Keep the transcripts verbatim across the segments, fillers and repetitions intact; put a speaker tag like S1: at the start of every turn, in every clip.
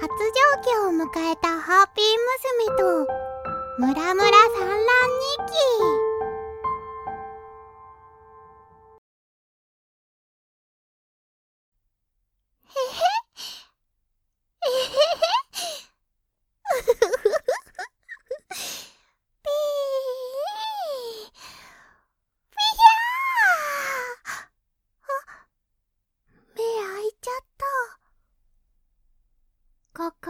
S1: 発情期を迎えたハーピー娘とムラムラ産卵日記。へへえへへうふふふピーピヤー。あ、目開いちゃった。ここ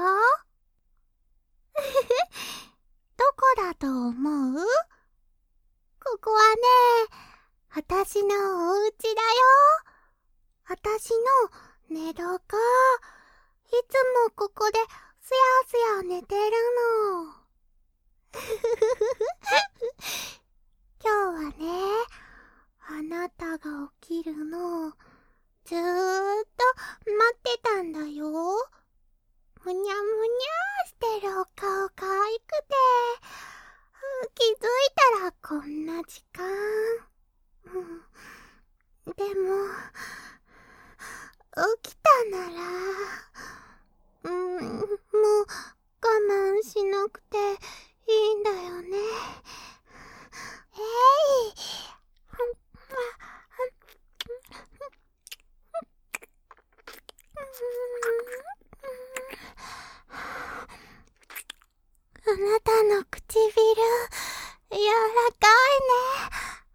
S1: どこだと思う？ここはね、あたしのお家だよ。あたしの寝床。いつもここですやすや寝てるの。今日はね、あなたが起きるのずーっと待ってたんだよ。むにゃむにゃしてるお顔かわいくて、気づいたらこんな時間。うん、でも起きたなら、うん、もう我慢しなくていいんだよね。えい、あなたの唇、柔らかいね。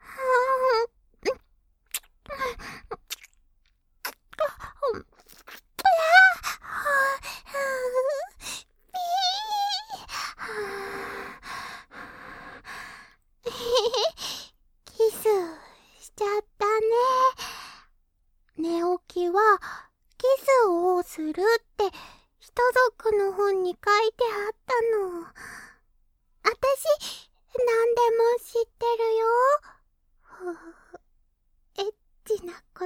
S1: キスしちゃったね。寝起きはキスをするって人族の本に書いてあったの。あたし、なんでも知ってるよ。エッチなこと、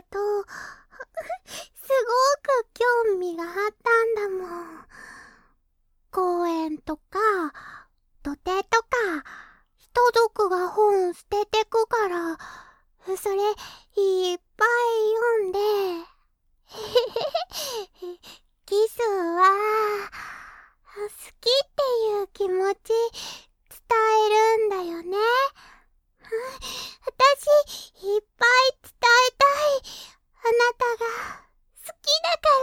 S1: すごく興味があったんだもん。公園とか、土手とか、人族が本捨ててくから、それいっぱい読んで、キスは、好きっていう気持ち伝えるんだよね。あたし、いっぱい伝えたい。あなたが好きだから。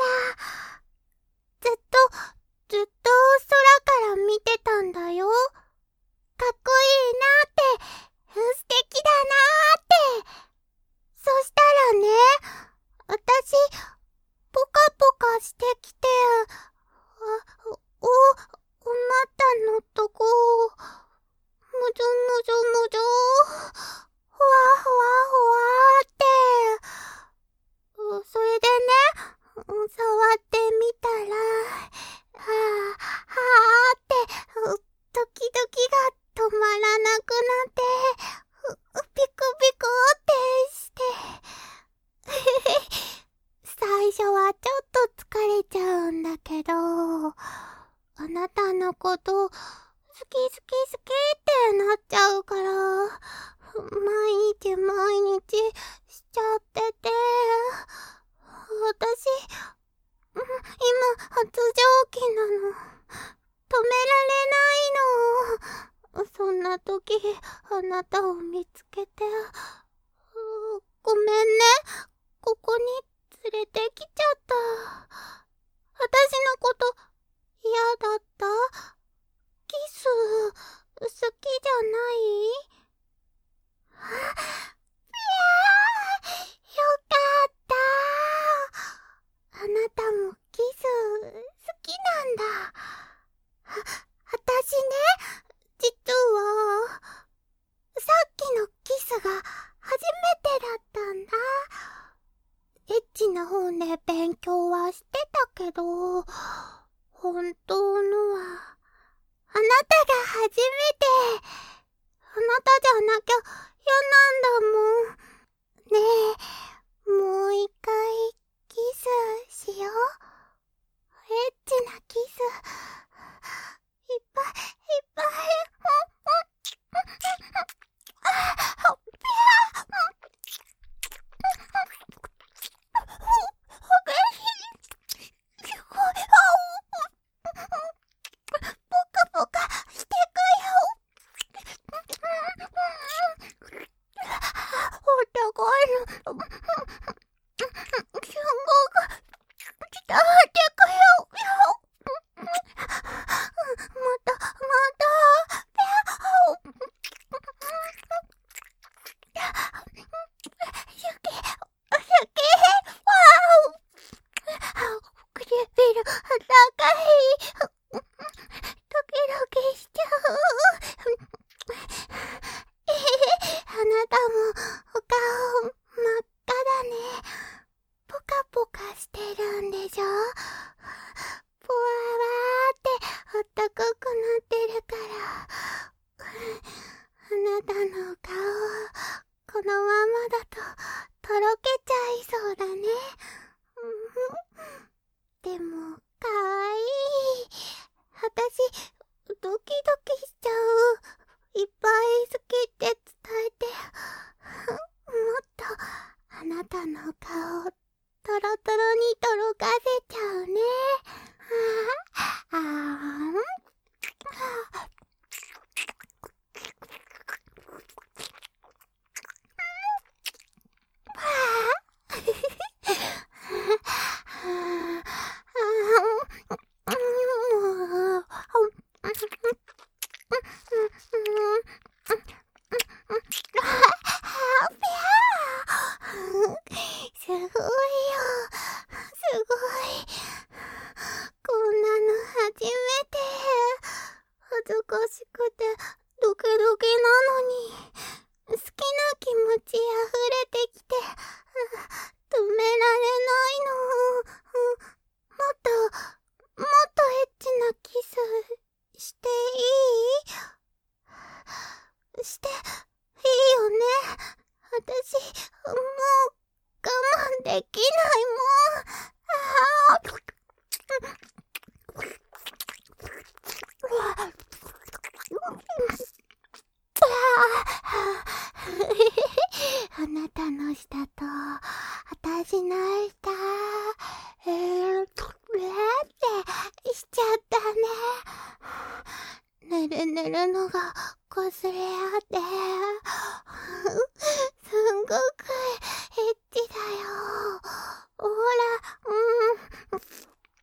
S1: ずっと、ずっと空から見てたんだよ。かっこいいなって、素敵だなーって。そしたらね、あたし、ポカポカしてきて、あ、お、お股のとこ、むじょむじょむじょ、ふわふわふわーって。それでね、触ってみたら、はぁ、はぁって、ドキドキが止まらなくなって、ピクピクってして。最初はちょっと疲れちゃうんだけど、あなたのこと好き好き好きってなっちゃうから、毎日毎日しちゃってて、私、今発情期なの。止められないの。そんな時、あなたを見つけて、ごめんね。ここに連れてきちゃった。私のこと嫌だった？キス好きじゃない？あ、いやー、よかった。あなたもキス好きなんだ。あ、あたしね、実は、さっきのキスが初めてだったんだ。エッチな本で勉強はしてたけど、本当のは、あなたが初めて。あなたじゃなきゃ嫌なんだもん。ねえ、もう一回キスしよう。エッチなキス、いっぱいいっぱい。 んでしょ。ぽわーってあったかくなってるから。あなたの顔、このままだととろけちゃいそうだね。でも、かわいい。あたし、ドキドキしちゃう。いっぱい好きって伝えて。もっと、あなたの顔、トロトロにとろかせちゃうね。あーあーすごいよ。すごい。こんなの初めて。恥ずかしくてドキドキなのに。好きな気持ち溢れてきて、止められないの。もっと、もっとエッチなキスしていい？して、いいよね。私、もう我慢できないもん。あーあなたの舌と私の舌、えー、ってしちゃったね。ぬるぬるのが擦れ合って、すんごくエッチだよ。ほら、うん。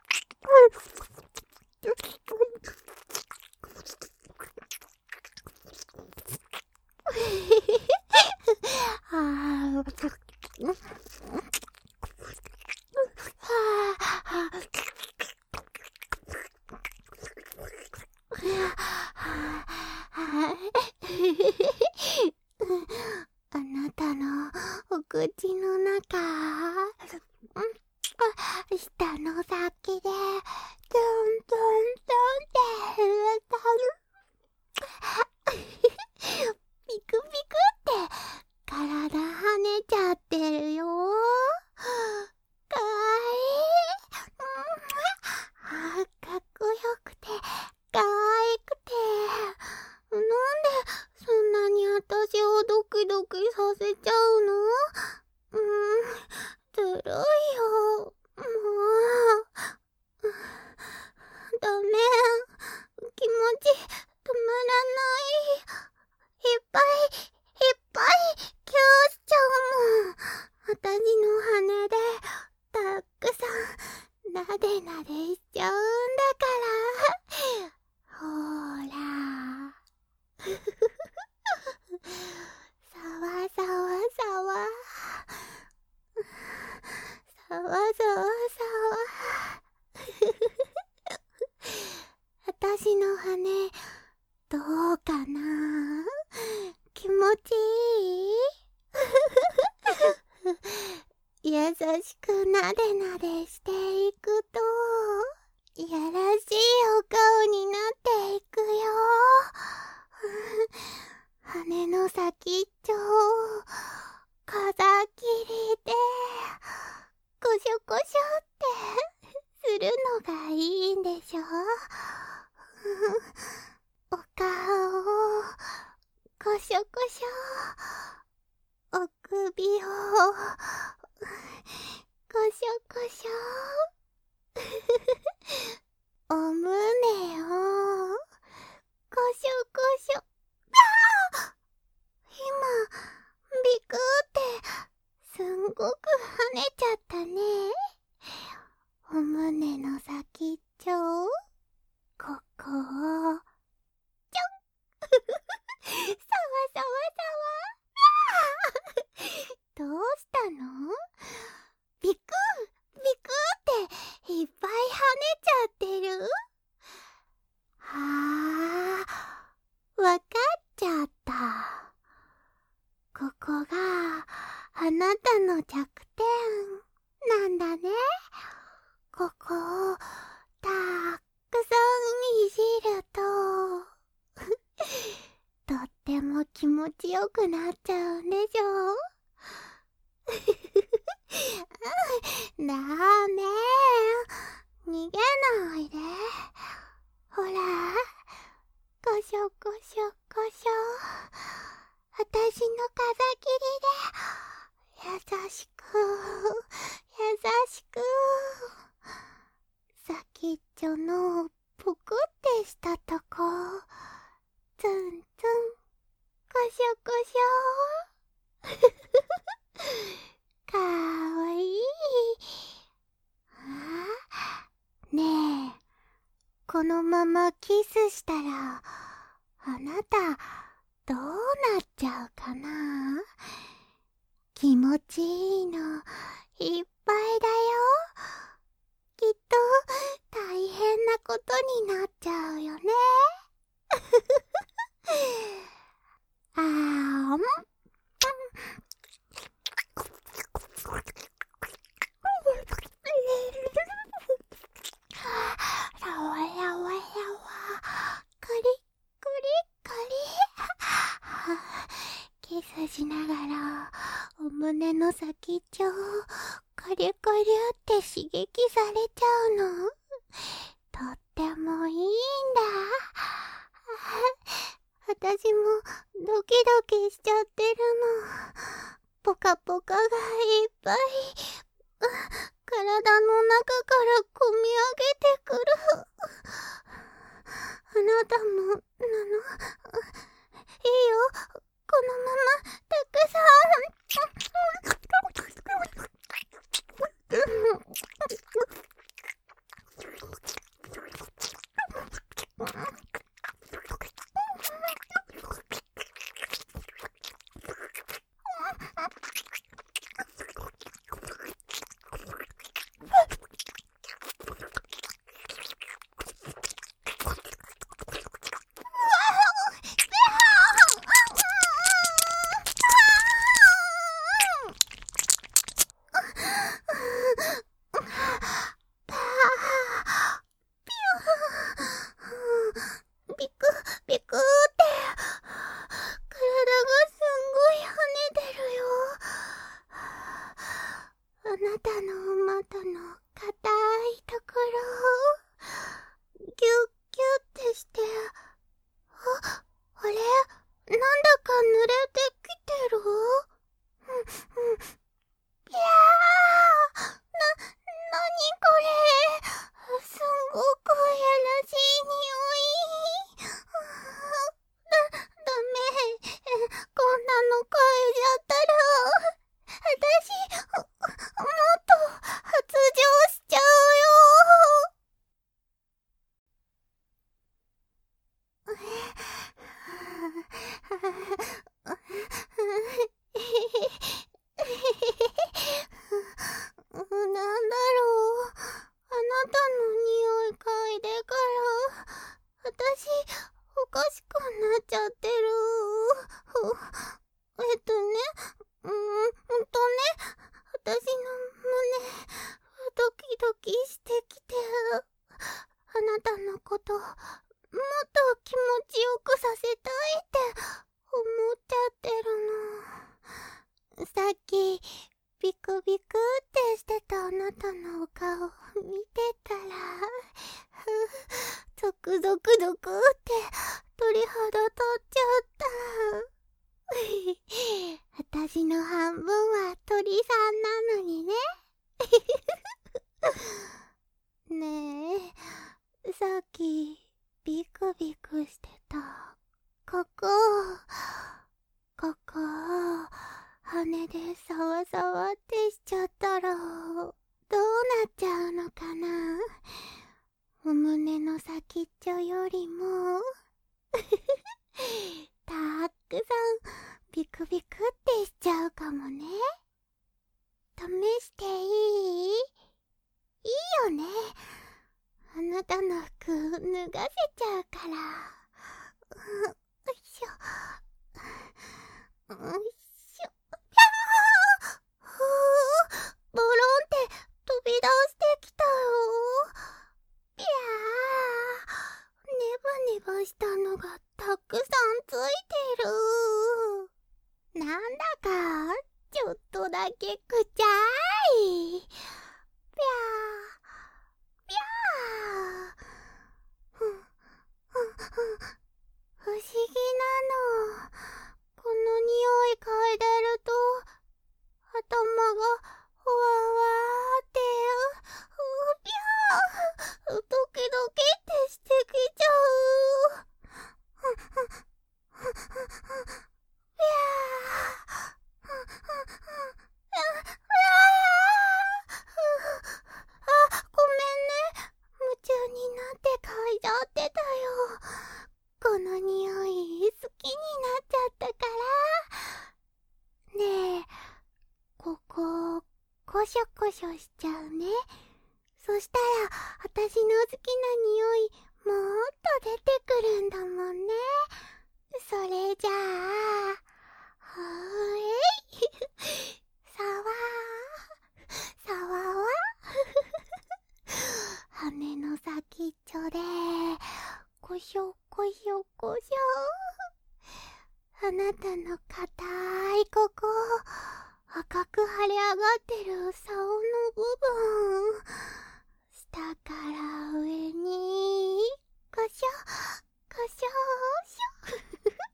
S1: ああなたのお口の中、舌の先で、トントントンって歌う。ピクピクって体跳ねちゃってるよ。かわいい。かっこよくて、かわいくて。なんでそんなに私をドキドキさせちゃうの？うーん、ずるいよ。もう。ダメ。気持ち止まらない。いっぱい、いっぱい、キューしちゃうもん。私の羽で、たくさん、なでなでしちゃうんだから。ほーら。さわさわさわ。さわさわさわ。私の羽、どうかな？気持ちいい？優しくなでなでしていくと、いやらしいお顔になっていくよ。羽の先っちょを風切りでコショコショってするのがいいんでしょ。お顔をコショコショ、お首をコショコショ、お胸をコショコショ。あー！今ビクってすんごく跳ねちゃったね。お胸の先っちょ、ここをちょんさわさわさわ。どうしたの？ビクビクっていっぱい跳ねちゃってる？はあ、わかっちゃった。ここがあなたの弱点なんだね。 持ちよくなっちゃうんでしょダメ逃げないで。ほら、こしょこしょこしょ。私の風切りで優しく優しく。先っちょのぷくってしたとこ、ツンツン、こしょこしょ。かわいい。あ、ねえ、このままキスしたら、あなた、どうなっちゃうかな？気持ちいいの、いっぱいだよ。きっと、大変なことになっちゃうよね。あーん。ラワラワラワ、クリクリクリ。キスしながら、お胸の先っちょを、コリコリって刺激されちゃうの。とってもいいんだ。私もドキドキしちゃってるの。ポカポカがいっぱい体の中からこみ上げてくる。あなたもなの？いいよ、このままたくさん。ビクビクって体がすんごい跳ねてるよ。あなたのお股の硬いところをギュッギュッてして、あ、あれ、なんだか濡れてきてる？うんうん。いやー、な、なにこれ。すんごくやらしい匂い。だ、ダメ。こんなの嗅いじゃったら、私、もっと発情しちゃうよ。なんだろう。あなたの匂い嗅いでから、私、おかしくなっちゃってる。えっとね、うーんとね、私の胸、ドキドキしてきて、あなたのこと、もっと気持ちよくさせたいって思っちゃってるの。さっき、ビクビクってしてたあなたのお顔見てたら、ゾクゾクゾクって鳥肌立っちゃった。私の半分は鳥さんなのにね。ねえ、さっきビクビクしてたここ、ここ羽でさわさわってしちゃったらどうなっちゃうのかな。お胸の先っちょよりもたくさんビクビクってしちゃうかもね。試していい？いいよね。あなたの服脱がせちゃうから。よいしょ。よいしょ。ふぅ、ボロンって飛び出してきたよ。ぴゃー。ネバネバしたのがたくさんついてる。 ショしちゃうね。そしたら私の好きな匂いもっと出てくるんだもんね。それじゃあ、ほーいさわーさわわ羽の先っちょでこしょこしょこしょ、あなたの硬いここ赤く腫れ上がってる竿の部分、下から上にこしょこしょし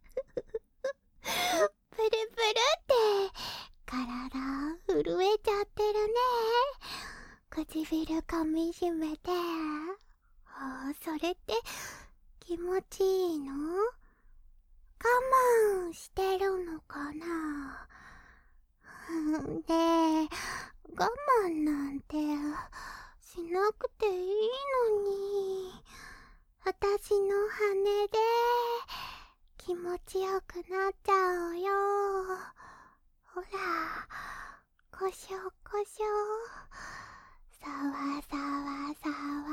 S1: ょプルプルって体震えちゃってるね。唇噛みしめて、ああ、それって気持ちいいの？我慢してるのかな？で、我慢なんてしなくていいのに、私の羽で気持ちよくなっちゃうよ。ほら、こしょこしょ、さわさわさわ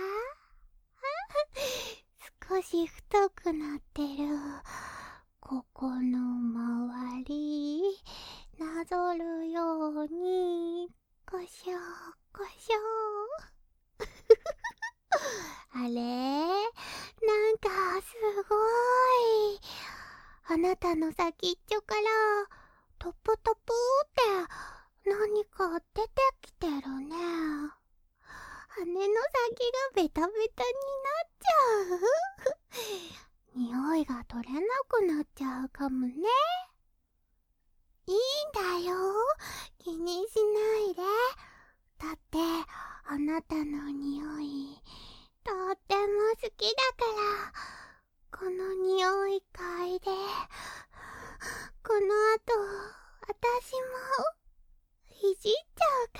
S1: 少し太くなってるここの周りなぞるようにこしょこしょあれ、なんかすごい、あなたの先っちょからトプトプって何か出てきてるね。羽の先がベタベタになっちゃう匂いが取れなくなっちゃうかもね。いいんだよ、気にしないで。だってあなたの匂いとっても好きだから、この匂い嗅いで、この後私もいじっちゃう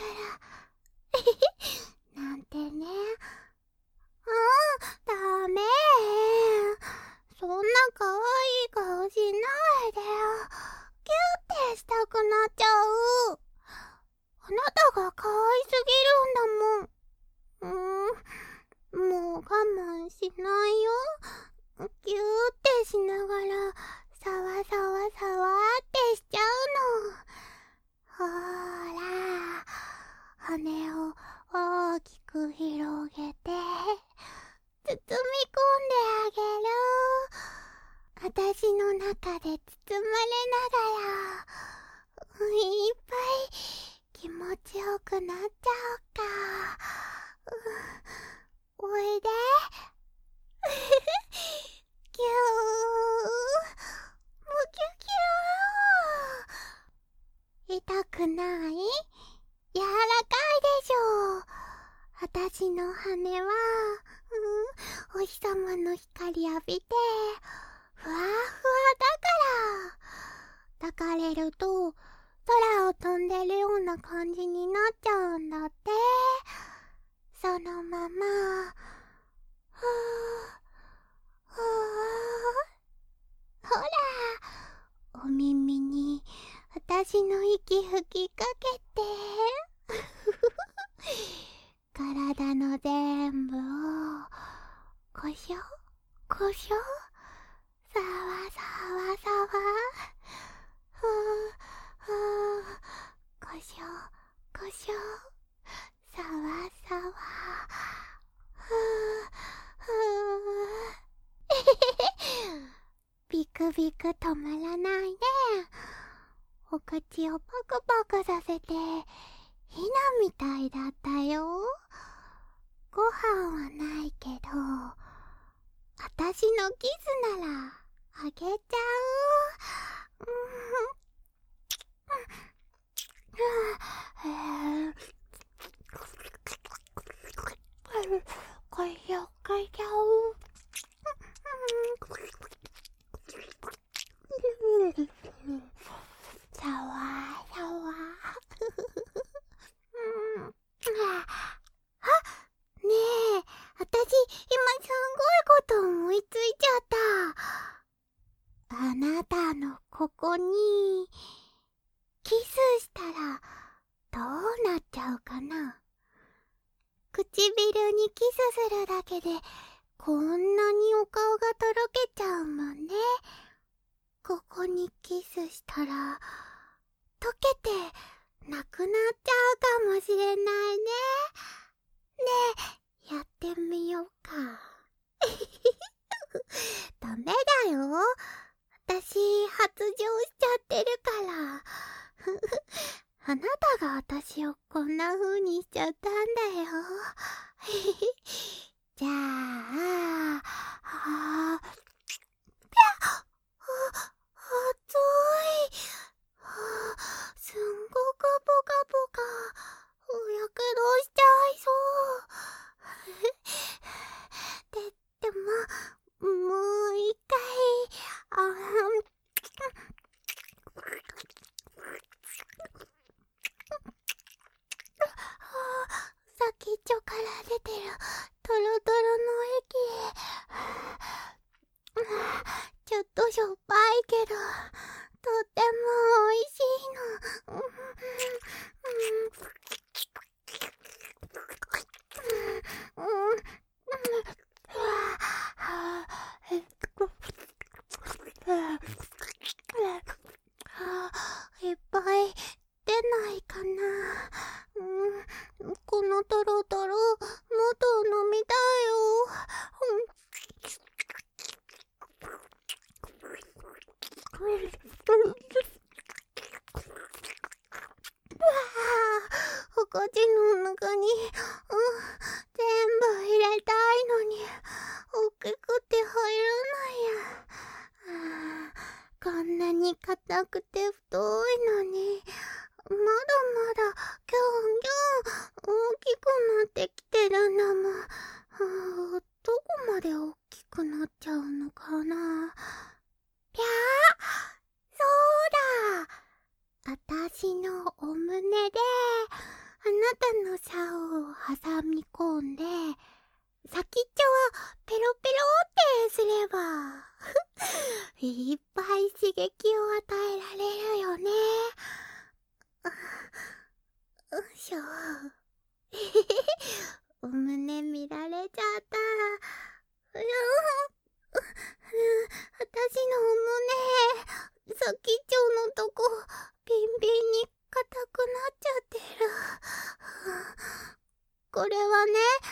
S1: からなんてね。ああ、ダメ。そんな可愛い顔しないでよ。キュッてしたくなっちゃう。あなたが可愛すぎるんだもん。うーん、もう我慢しないよ。キューってしながらさわさわさわってしちゃうの。ほーら、羽を大きく広げて包み込んであげる。私の中で包まれながらいっぱい気持ちよくなっちゃおうか。うおいでキュー、むきゅきゅー。痛くない？柔らかいでしょ。私の羽は、うん、お日様の光浴びてふわふわだから、抱かれると空を飛んでるような感じになっちゃうんだって。そのままふーふー、ほら、お耳に私の息吹きかけて体の全部をこしょこしょ、さわさわさわ、ふーふー、こしょこしょ、さわさわ、ふーふービクビク止まらないね。お口をパクパクさせてヒナみたいだったよ。ご飯はないけど、あたしのキスならあげちゃう。うんこいよこいよ。さわさわあ、ねえ、あたし今すんごいこと思いついちゃった。あな唇にキスするだけでこんなにお顔がとろけちゃうもんね。ここにキスしたら溶けてなくなっちゃうかもしれないね。ねえ、やってみようか。ダメだよ。私発情しちゃってるから。あなたが私をこんな風にしちゃったんだよ。じゃあ、あー、暑い。すんごくポカポカ。やけどしちゃいそう。で、でも、もう一回、あー先っちょから出てるトロトロの液。ちょっとしょっぱいけど、とっても美味しいの。いっぱい出ないかな。うん、このトロトロ、もっと飲みたいよ。お口の中に、うん、全部入れたいのに、大きくて入らないや。こんなに硬くて太いのに、まだまだギョンギョン大きくなってきてるんだもん。はあ、どこまで大きくなっちゃうのかな。ぴゃー、そうだ、あたしのお胸であなたの竿を挟み込んで、先っちょをペロペロってすればいっぱい刺激を与えられるよね。うっしょ。お胸見られちゃったら、う私のお胸、先っちょのとこビンビンに硬くなっちゃってる。これはね、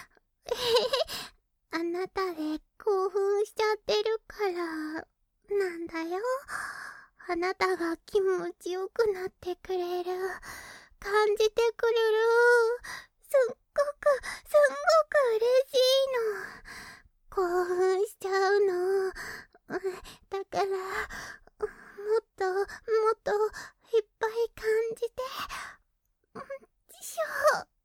S1: あなたで興奮しちゃってるからなんだよ。あなたが気持ちよくなってくれる、感じてくれる、すっごくすんごく嬉しいの。興奮しちゃうの。だからもっともっといっぱい感じて。しょあ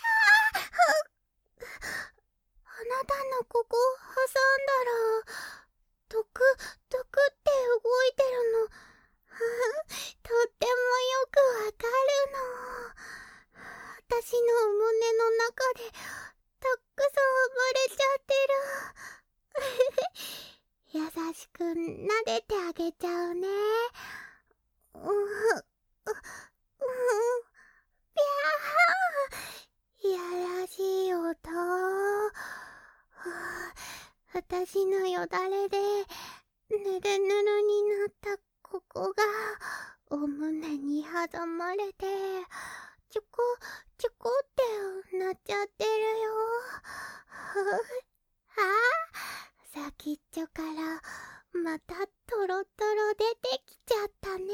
S1: あなたのここ挟んだらドクドクって動いてるの。とってもよくわかるの。私の胸の中でたくさん暴れちゃってる。優しく撫でてあげちゃうね。うううぴゃー、いやらしい音。私のよだれでぬるぬるになったここがお胸に挟まれてちょこちょこってなっちゃってるよ。あ、先っちょからまたトロトロ出てきちゃったね。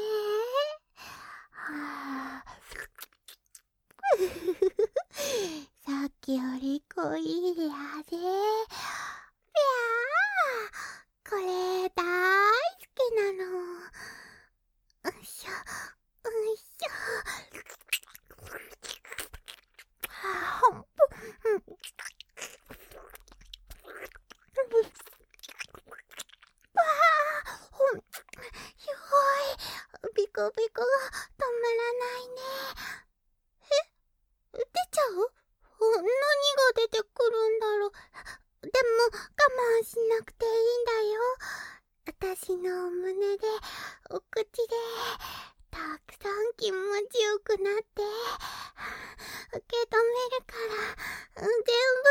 S1: はあさっきより濃い味。ぴゃー、これ大好きなの。うっしょうっしょ。はあ、ほんと、うん。わあ、ほん、ひょい、ビクビクが止まらないね。え、出ちゃう？何が出てくるんだろう。でも我慢しなくていいんだよ。私のお胸でお口でたくさん気持ちよくなって受け止めるから、全部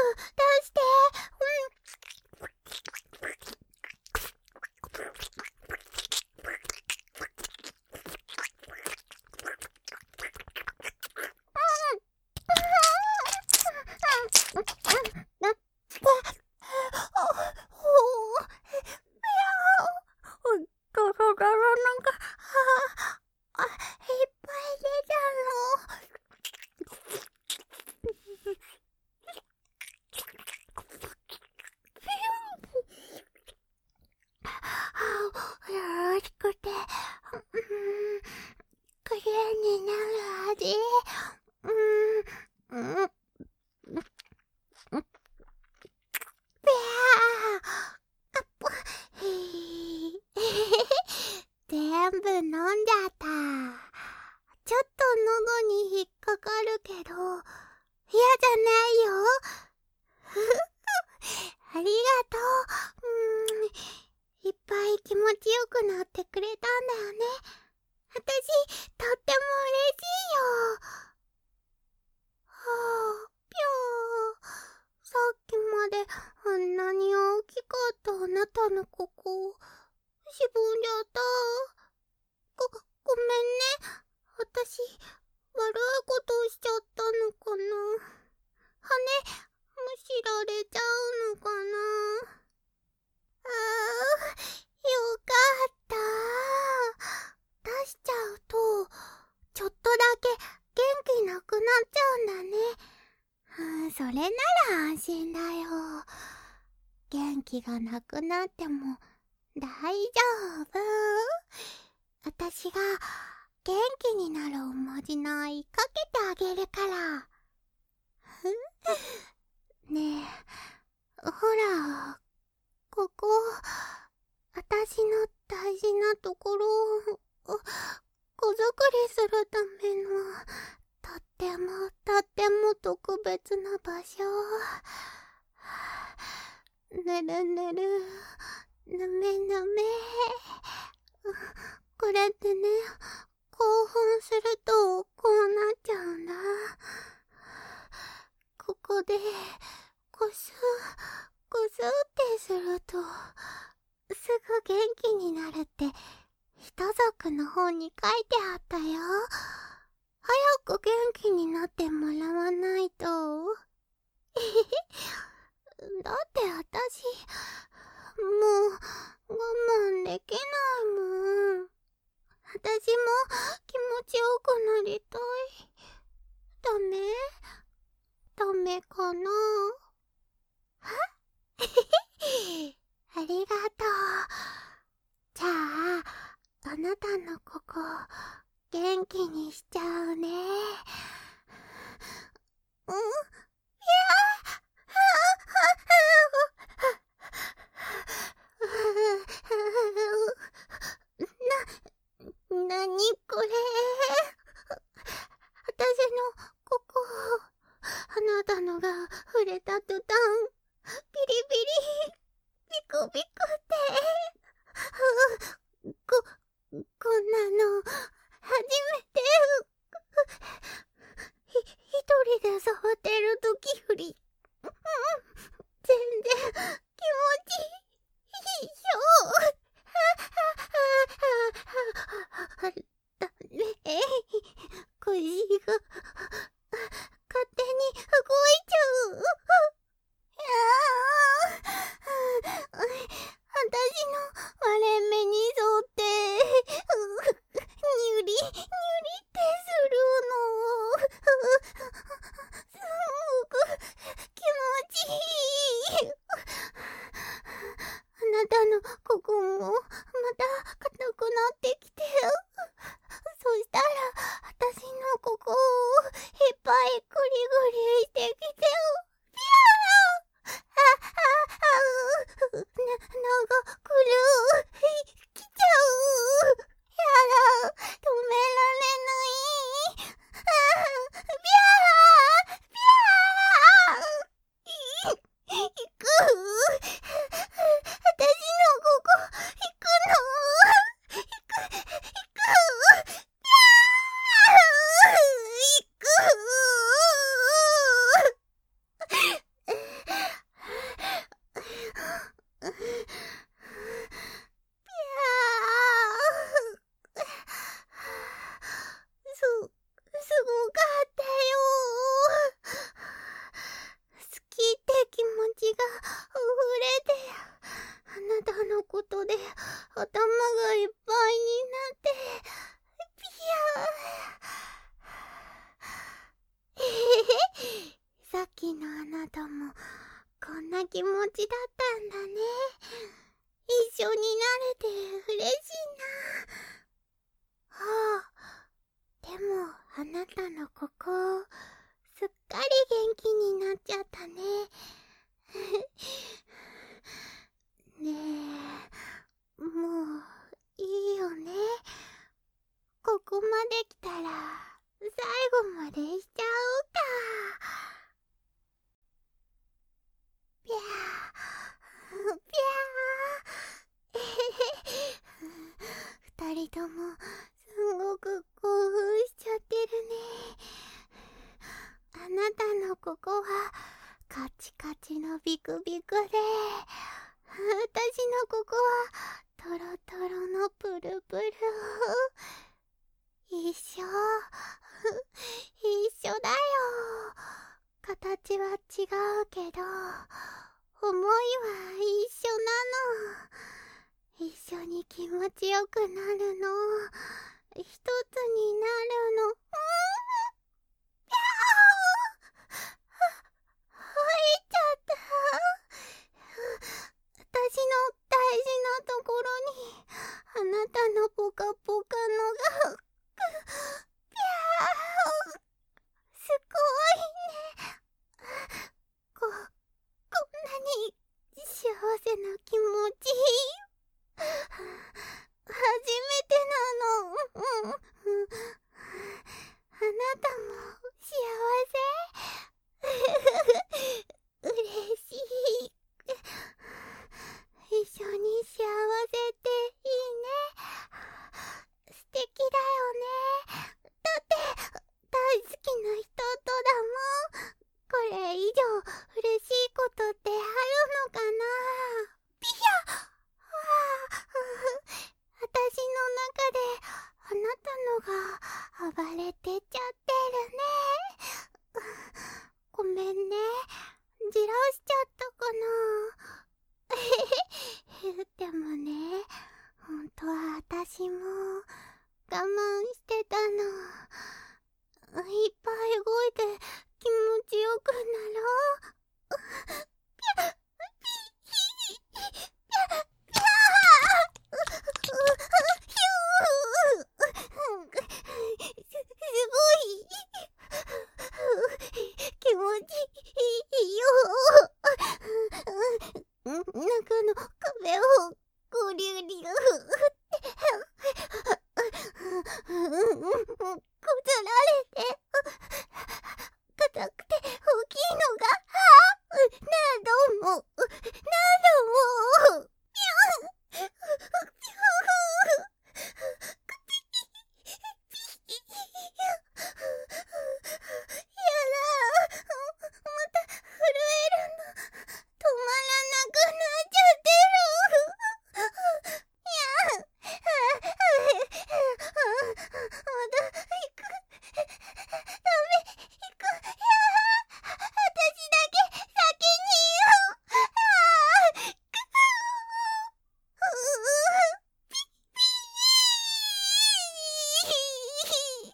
S1: かったあなたのここ、しぼんじゃった。ご、ごめんね。私、悪いことしちゃったのかな。羽、むしられちゃうのかな。あー、よかった。出しちゃうと、ちょっとだけ元気なくなっちゃうんだね。うん、それなら安心だよ。元気がなくなっても大丈夫。私が元気になるおまじないかけてあげるから。ねえ、ほら、ここ、私の大事なところを、子作りするための、とってもとっても特別な場所。ぬるぬる、ぬめぬめ。これってね、興奮するとこうなっちゃうんだ。ここで、こす、こすってすると、すぐ元気になるって、人族の本に書いてあったよ。早く元気になってもらわないと。だって私、もう我慢できないもん。私も気持ちよくなりたい。ダメ？ダメかな？は？ありがとう。じゃあ、あなたのここ、元気にしちゃうね。うん？いやな、なにこれ。私のここ、あなたのが触れた途端、ビリビリ、ビクビクって。こ、こんなの、初めて。ひ、一人で触ってる時より、全然気持ちいいよ。だね。腰が勝手に動いちゃう。私の割れ目に沿ってニュリニュリってするの。すごく気持ちいい。あなたのここもまた硬くなってきて、そしたら私のここをいっぱいグリグリしてきて、ピャー、あ、あ、あ、な、長くる、来ちゃう。やだ、止められない。あ、ピャー、ピャー、い、行く。私のここ、行くの。行く、行く。ピャー、行く。ぴゃー。す、すごかったよ。好きって気持ちが溢れて、あなたのことで頭がいっぱいになって、ぴゃー。えへへ。さっきのあなたもこんな気持ちだったんだね。一緒になれて嬉しいな。はあ、でもあなたのここ、すっかり元気になっちゃったね。ねえ、もういいよね。ここまで来たら最後までしちゃおうか。ぴゃー、ぴゃー。えへへ。二人ともすごく興奮しちゃってるね。あなたのここはカチカチのビクビクで、 私のここはトロトロのプルプル。一緒。一緒だよ。形は違うけど、思いは一緒なの。一緒に気持ちよくなるの。一つになるの。うん、ぴゃー入っちゃった。私の大事なところに、あなたのポカポカのが、ぴゃーすごいね。こ、こんなに幸せな気持ち。初めてなの。うん、うん。あなたも幸せ？嬉しい。一緒に幸せっていいね。素敵だよね。だって大好きな人とだもん。これ以上嬉しいことってあるのかな。ピシャ。はあ、私の中であなたのが暴れてちゃってるね。ごめんね。じらしちゃったかな。でもね、本当は私も我慢してたの。いっぱい動いて気持ちよくなろう。ぴゃっ、ぴ、ひ、ぴゃ、ぴゃー、ひゅー、すごい。気持ちいいよ。中の壁をゴリュリュってこすられて硬くて大きいのが何度も何度もぴょんぴょんやだ、また震えるの。止まらなくなっちゃってる。いや、まだ行く。ダメ、行く。いや、私だけ先に言おう。ああ、ピッピー。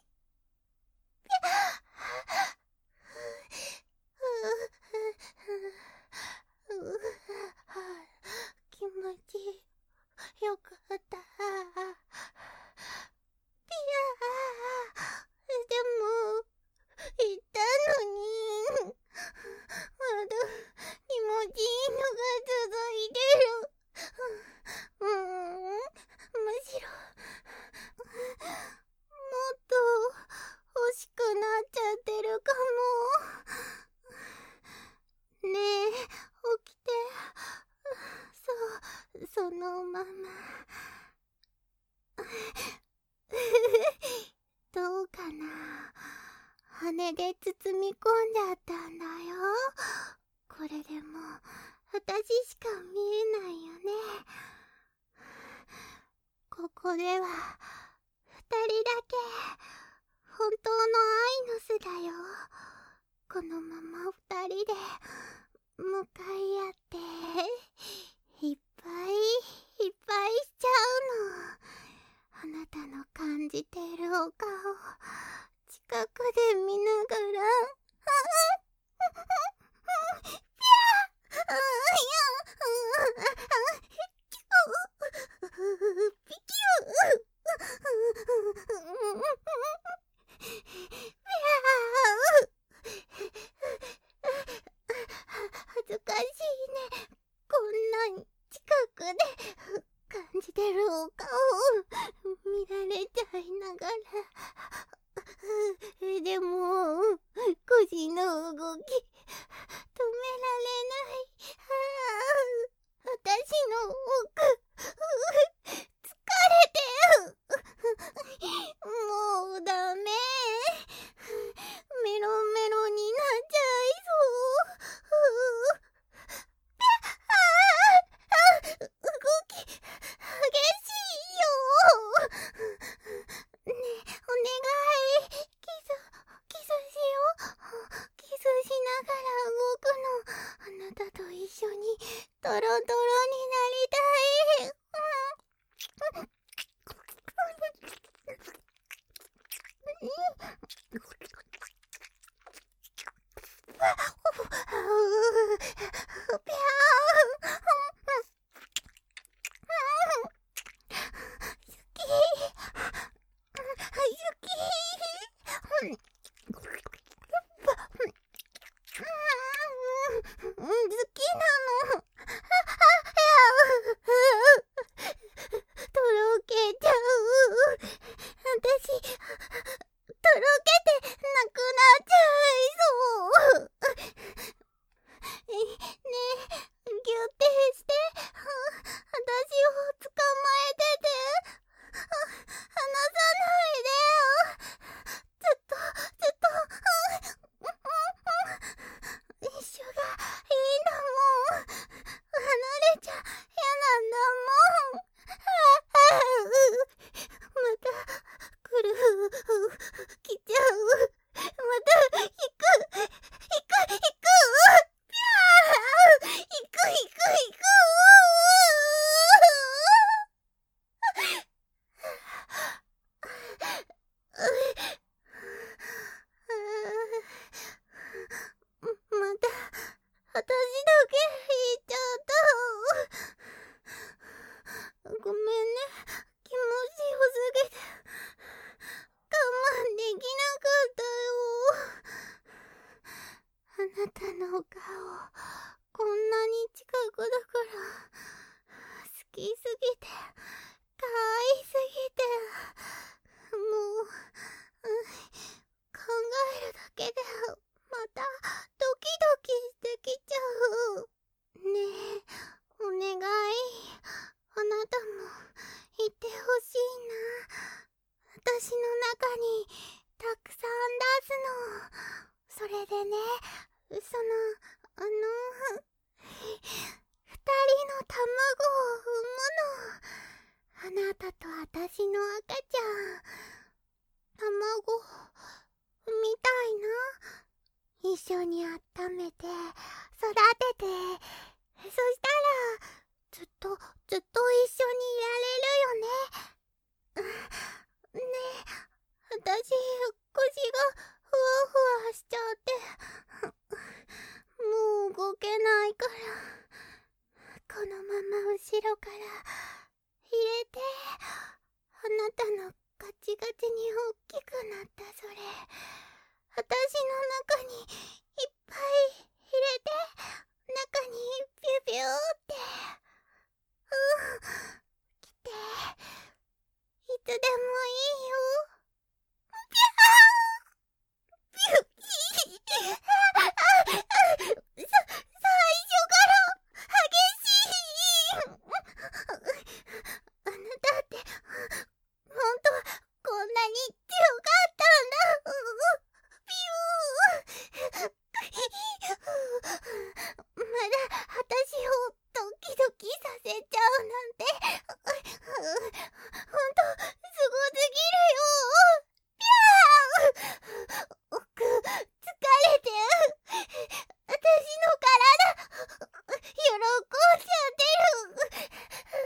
S1: 気持ちよかった。ピアー、でも言ったのにまだ気持ちいいのが続いてる。うーん、むしろもっと欲しくなっちゃってるかも。ねえ、起きて。そう、そのまま。どうかな。羽で包み込んじゃったんだよ。これでも私しか見えないよね。ここでは二人だけ本当の愛の巣だよ。このまま二人で向かい合っていっぱいいっぱいしちゃうの。あなたの感じてるお顔近くで見ながら、ぴゃー、あや、ピキュー、ぴゃー、恥ずかし動くの。あなたと一緒にトロトロになりたい。ぴゃー好きなの。とろけちゃう。私、とろけてなくなっちゃいそう。ねえ、ギュってして、私を捕まえてて、離さないでよ。ずっと、ずっと、一緒がいいんだもん。離れちゃ嫌なんだもん。また来る、来ちゃう。また行く、行く、行く。ぴゃー、行く、行く、行く。また私だけ言っちゃった。ごめんね、気持ちよすぎて我慢できなかったよ。あなたのお顔こんなに近くだから好きすぎて可愛すぎて、もう、うん、考えるだけでまたドキドキしてきちゃう。ねえ、お願い。あなたもいてほしいな。私の中にたくさん出すの。それでね、その、あの、二人の卵を産むの。あなたと私の赤ちゃん。卵、産みたいな。一緒に温めて、育てて、そしたら、ずっと、ずっと一緒にいられるよね。ねえ、私、腰がふわふわしちゃって、もう動けないから、このまま後ろから入れて、あなたのガチガチに大きくなったそれ、私の中にいっぱい入れて、中にビュビューって、うん、来て、いつでもいいよ。ピャー、ピュッ、さ、最初から激しい。あなたって本当はこんなに強かったんだ。ピュー。まだ私をドキドキさせちゃうなんて、ほんとすごすぎるよ。ピャー。奥疲れて、私の体喜んじゃってる。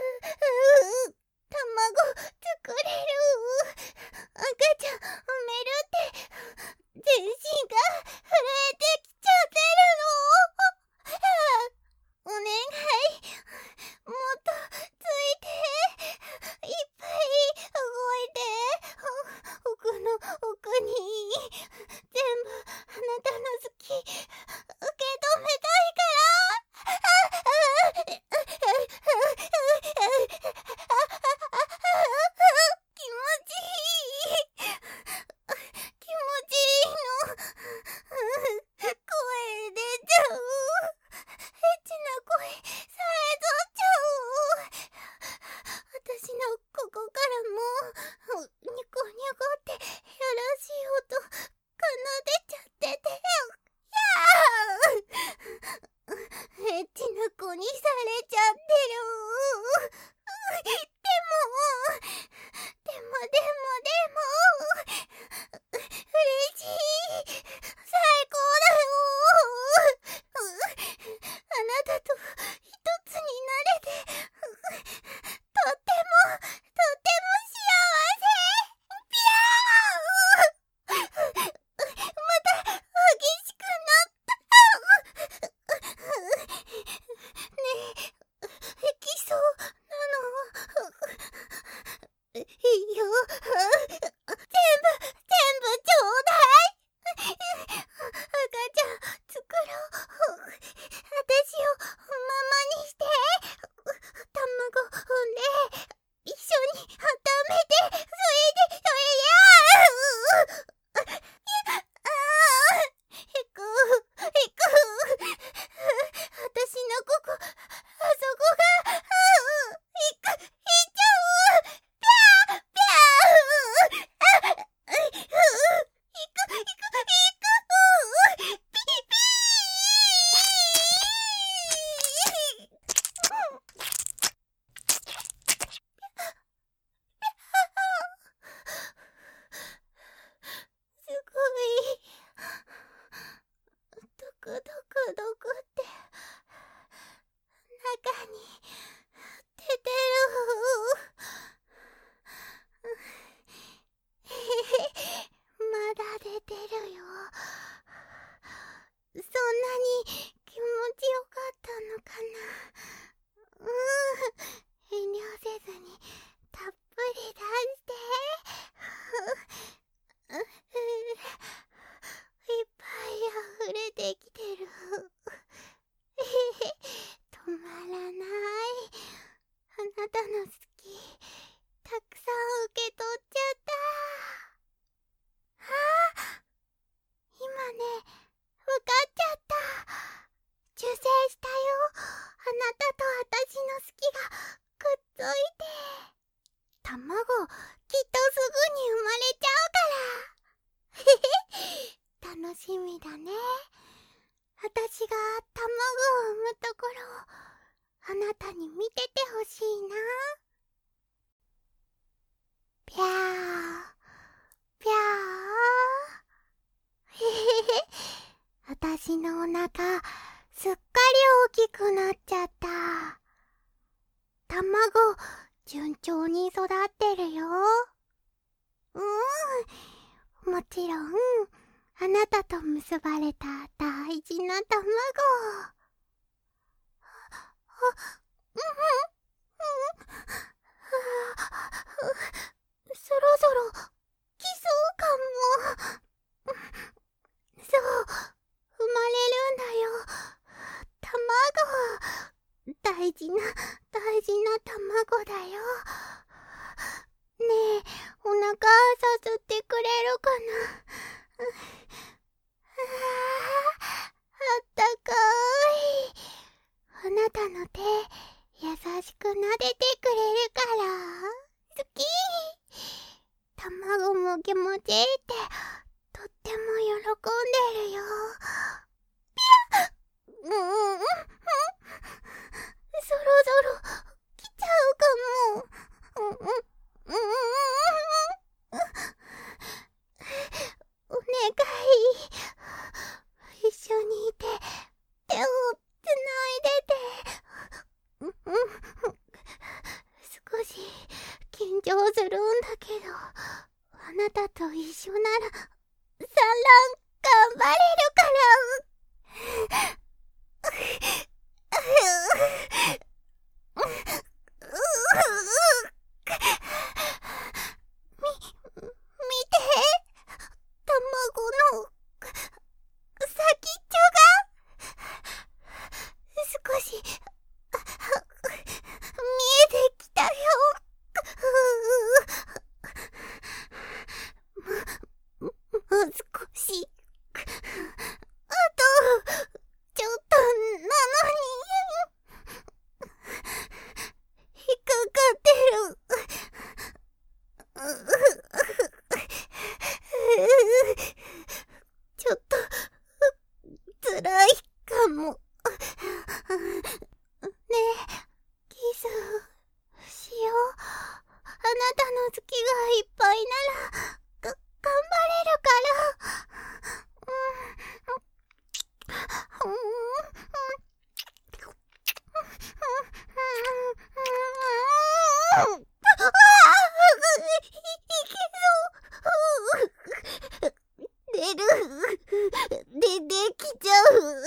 S1: 卵作れる。赤ちゃん産めるって全身が震えてきちゃってるの。お願い、もっとついて、いっぱい動いて、奥の奥に全部あなたの好き受け止めたいから。気持ちいい。気持ちいいの。声出ちゃう。エッチな声さえとっちゃう。私のここからもニコニコってやらしい音奏でちゃってて、やーエッチな子にされちゃってる。でもでもでもでも嬉しい。最高だよ。 に出てる。へへへ、まだ出てるよ。そんなに気持ちよかったのかな。うん、遠慮せずにたっぷり出して。いっぱい溢れてきてる。へへ、止まらない。あなたの好き、たくさん受け取っちゃった。ああ、今ね、わかっちゃった。受精したよ。あなたと私の好きがくっついて。卵、きっとすぐに生まれちゃうから。へへ、楽しみだね。私が卵を産むところをあなたに見ててほしいな。ぴゃー、ぴゃー。へへへ、私のお腹すっかり大きくなっちゃった。卵、順調に育ってるよ。うーん、もちろんあなたと結ばれた大事な卵。あ、うんうん、そろそろ来そうかも。そう、生まれるんだよ。卵、大事な大事な卵だよ。ねえ、お腹さすってくれるかな。あったかい。あなたの手、優しく撫でてくれるから好き。卵も気持ちいいってとっても喜んでるよ。ぴゃっ、うんうんうん、そろそろ来ちゃうかも。うんうんうんうんうん、お願い、一緒にいて手をつないでて。うんうん、少し緊張するんだけど、あなたと一緒なら産卵頑張れるから。み、見て、卵の先っちょが少し見えてきたよ。もう少し、あとちょっとなのに引っかかってる。ちょっと辛いかも。ねえ、キスしよう。あなたの好きがいっぱいならが頑張れるから。うん、うん、ああ、いけそう。出る。で、できちゃう。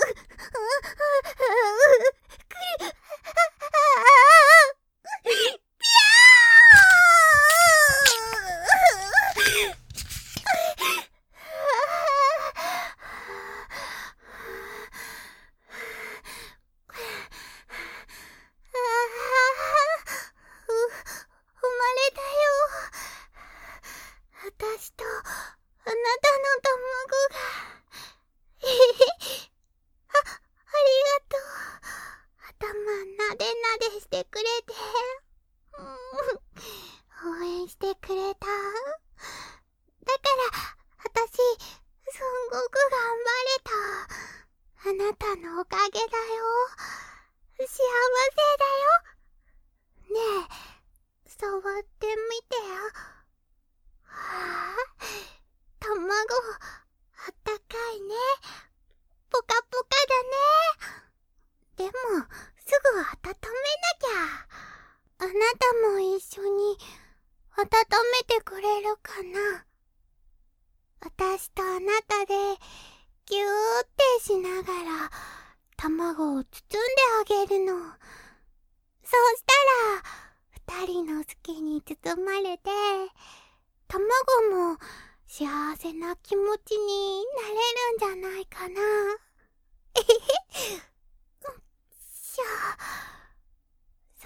S1: 私とあなたの卵が。えへへ、あ、ありがとう。頭なでなでしてくれて、うん、応援してくれた。だから私すんごく頑張れた。あなたのおかげだよ。幸せだよ。ねえ、触ってみてよ。はあ、卵、あったかいね。ポカポカだね。でも、すぐ温ま卵を包んであげるの。そうしたら、二人の好きに包まれて、卵も幸せな気持ちになれるんじゃないかな。えへへ。しょ。そう。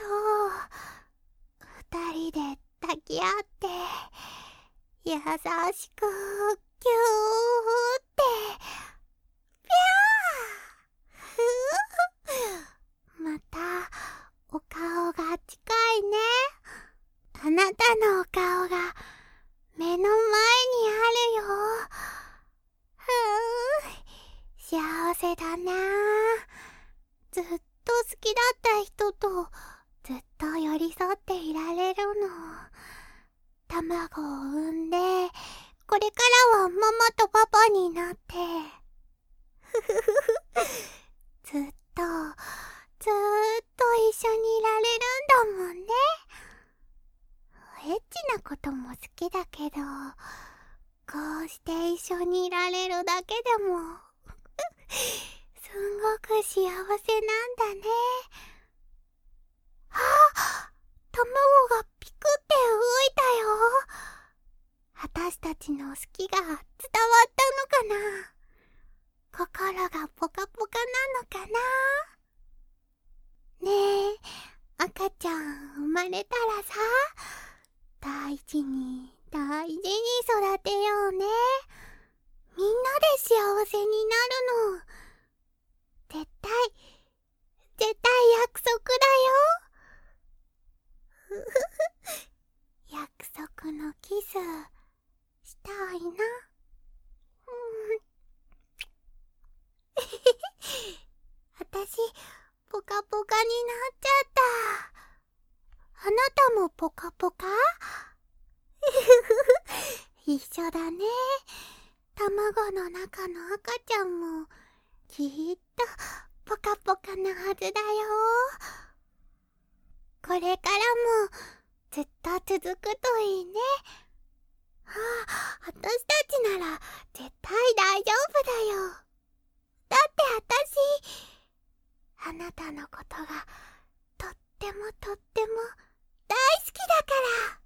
S1: 二人で抱き合って、優しく、ぎゅーって、ぴゃーふぅ。また、お顔が近いね。あなたのお顔が、目の前にあるよ。ふぅ、幸せだな。ずっと好きだった人とずっと寄り添っていられるの。卵を産んで、これからはママとパパになって。ふふふふ。ずっと、ずーっと一緒にいられるんだもんね。エッチなことも好きだけど、こうして一緒にいられるだけでもすんごく幸せなんだね。あ、卵がピクって動いたよ。私たちの好きが伝わったのかな。心がポカポカなのかな。ねえ、赤ちゃん生まれたらさ、大事に大事に育てようね。みんなで幸せになるの。絶対、絶対約束だよ。ふふふ。約束のキス、したいな。うん。私、ポカポカになっちゃった。あなたもポカポカ？一緒だね。卵の中の赤ちゃんもきっとポカポカなはずだよ。これからもずっと続くといいね。ああ、私たちなら絶対大丈夫だよ。だって私、あなたのことがとってもとっても大好きだから。